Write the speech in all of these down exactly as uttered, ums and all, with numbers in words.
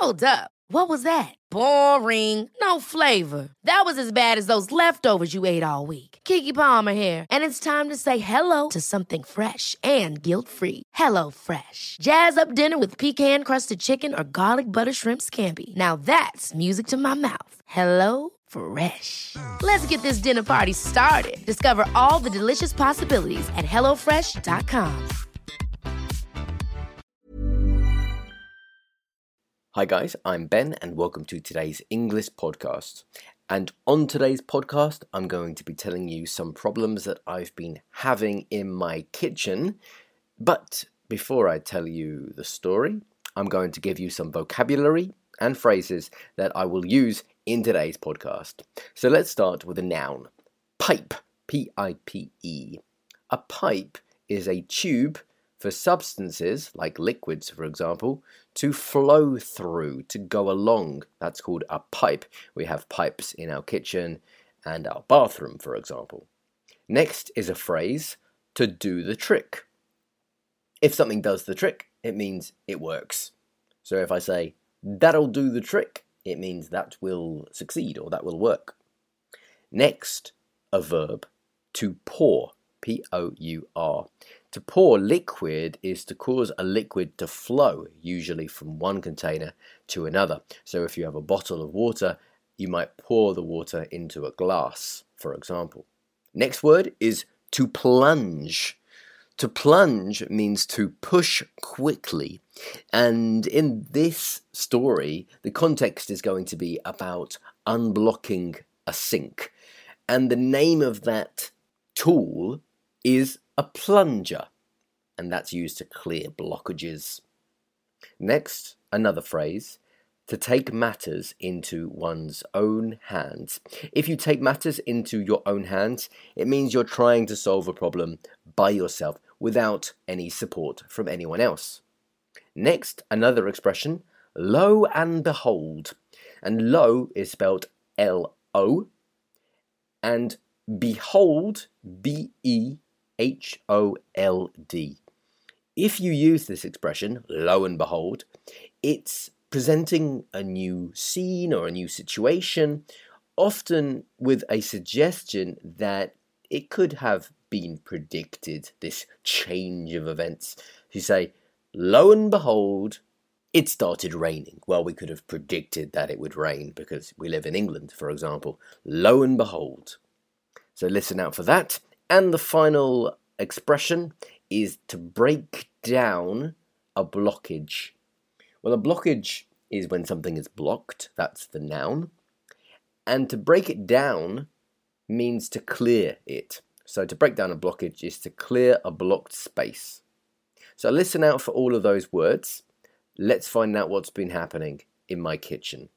Hold up. What was that? Boring. No flavor. That was as bad as those leftovers you ate all week. Keke Palmer here, and it's time to say hello to something fresh and guilt-free. Hello Fresh. Jazz up dinner with pecan-crusted chicken or garlic butter shrimp scampi. Now that's music to my mouth. Hello Fresh. Let's get this dinner party started. Discover all the delicious possibilities at hello fresh dot com. Hi guys, I'm Ben and welcome to today's English podcast. And on today's podcast, I'm going to be telling you some problems that I've been having in my kitchen. But before I tell you the story, I'm going to give you some vocabulary and phrases that I will use in today's podcast. So let's start with a noun. Pipe, P I P E. A pipe is a tube for substances, like liquids for example, to flow through, to go along. That's called a pipe. We have pipes in our kitchen and our bathroom, for example. Next is a phrase, to do the trick. If something does the trick, it means it works. So if I say, that'll do the trick, it means that will succeed or that will work. Next, a verb, to pour, P O U R. To pour liquid is to cause a liquid to flow, usually from one container to another. So if you have a bottle of water, you might pour the water into a glass, for example. Next word is to plunge. To plunge means to push quickly. And in this story, the context is going to be about unblocking a sink. And the name of that tool is a plunger, and that's used to clear blockages. Next, another phrase, to take matters into one's own hands. If you take matters into your own hands, it means you're trying to solve a problem by yourself without any support from anyone else. Next, another expression, lo and behold. And lo is spelled L O, and behold, B E H O L D. If you use this expression, lo and behold, it's presenting a new scene or a new situation, often with a suggestion that it could have been predicted, this change of events. You say, lo and behold, it started raining. Well, we could have predicted that it would rain because we live in England, for example. Lo and behold. So listen out for that. And the final expression is to break down a blockage. Well, a blockage is when something is blocked. That's the noun. And to break it down means to clear it. So to break down a blockage is to clear a blocked space. So listen out for all of those words. Let's find out what's been happening in my kitchen.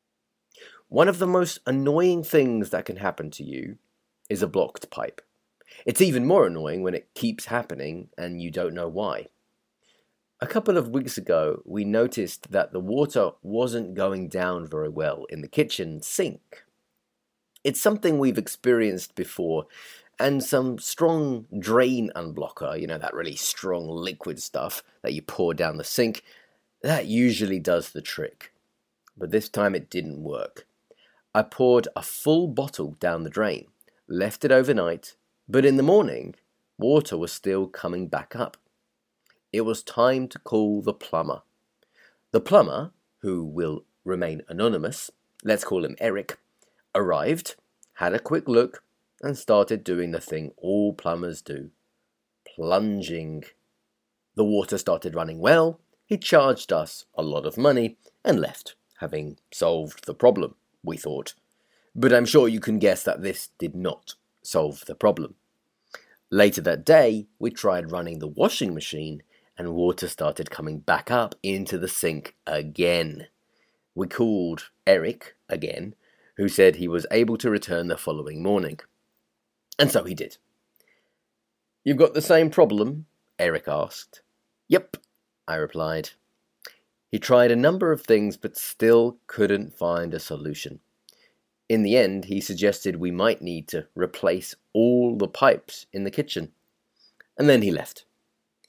One of the most annoying things that can happen to you is a blocked pipe. It's even more annoying when it keeps happening and you don't know why. A couple of weeks ago, we noticed that the water wasn't going down very well in the kitchen sink. It's something we've experienced before, and some strong drain unblocker, you know, that really strong liquid stuff that you pour down the sink, that usually does the trick. But this time it didn't work. I poured a full bottle down the drain, left it overnight, but in the morning, water was still coming back up. It was time to call the plumber. The plumber, who will remain anonymous, let's call him Eric, arrived, had a quick look, and started doing the thing all plumbers do, plunging. The water started running well, he charged us a lot of money, and left, having solved the problem, we thought. But I'm sure you can guess that this did not solve the problem. Later that day, we tried running the washing machine and water started coming back up into the sink again. We called Eric again, who said he was able to return the following morning. And so he did. "You've got the same problem?" Eric asked. "Yep," I replied. He tried a number of things but still couldn't find a solution. In the end, he suggested we might need to replace all the pipes in the kitchen. And then he left.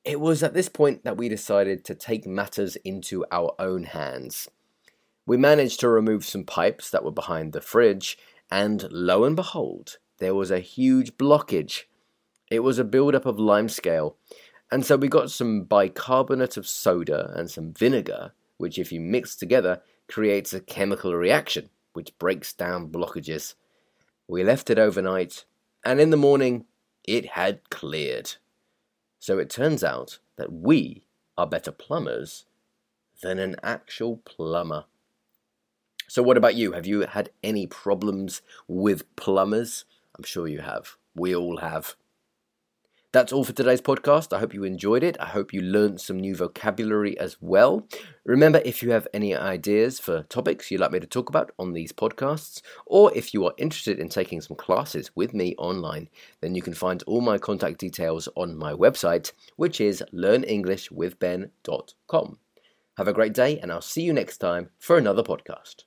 It was at this point that we decided to take matters into our own hands. We managed to remove some pipes that were behind the fridge, and lo and behold, there was a huge blockage. It was a build-up of limescale, and so we got some bicarbonate of soda and some vinegar, which if you mix together, creates a chemical reaction, which breaks down blockages. We left it overnight, and in the morning, it had cleared. So it turns out that we are better plumbers than an actual plumber. So what about you? Have you had any problems with plumbers? I'm sure you have. We all have. That's all for today's podcast. I hope you enjoyed it. I hope you learned some new vocabulary as well. Remember, if you have any ideas for topics you'd like me to talk about on these podcasts, or if you are interested in taking some classes with me online, then you can find all my contact details on my website, which is learn english with ben dot com. Have a great day, and I'll see you next time for another podcast.